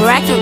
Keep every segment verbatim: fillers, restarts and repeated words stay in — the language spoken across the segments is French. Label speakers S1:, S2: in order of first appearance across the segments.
S1: record.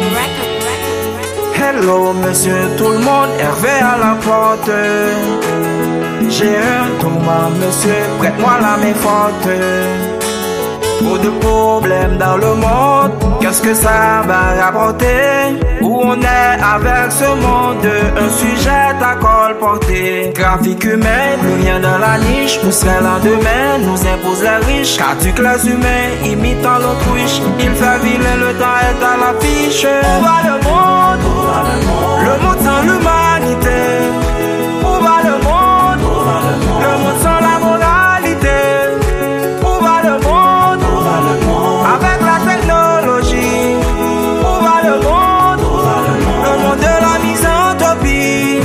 S2: Hello monsieur tout le monde, Hervé à la porte. J'ai un tourment monsieur, prête-moi la main forte. Trop de problèmes dans le monde, qu'est-ce que ça va rapporter? Où on est avec ce monde, un sujet à colporter. Trafic humain, plus rien dans la niche. Où serait lendemain, nous impose les riches. Qu'as-tu que les humains imitant l'autruche? Il fait vilain, le temps est à l'affiche. Où va le monde? Le monde sans l'humanité. Où va le monde? Le monde sans la moralité. Où va le monde? Avec la technologie. Où va le monde? Le monde de la misanthropie.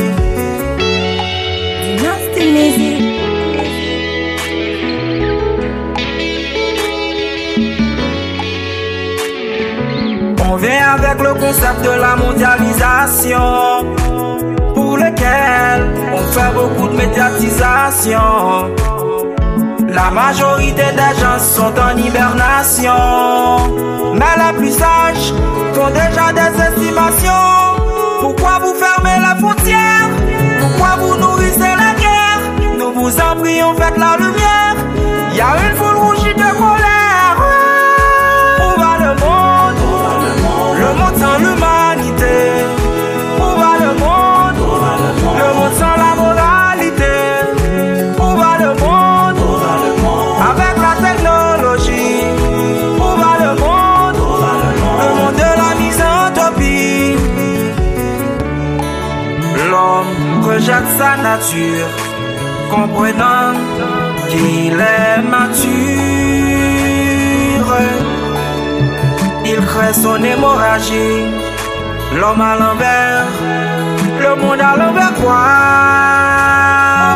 S1: Nasty music.
S2: On vient avec le concept de la mondialisation, pour lequel on fait beaucoup de médiatisation. La majorité des gens sont en hibernation, mais les plus sages font déjà des estimations. Pourquoi vous fermez les frontières? Pourquoi vous nourrissez la guerre? Nous vous en prions, faites la lumière. Il y a une foule rougie de colère. Où va le monde? Le monde sans l'humanité. Où va le monde? Le monde sans la moralité. Où va le monde? Avec la technologie. Où va le monde? Le monde de la misanthropie. L'homme rejette sa nature, comprenant qu'il est mature. Il crée son hémorragie. L'homme à l'envers, le monde à l'envers quoi?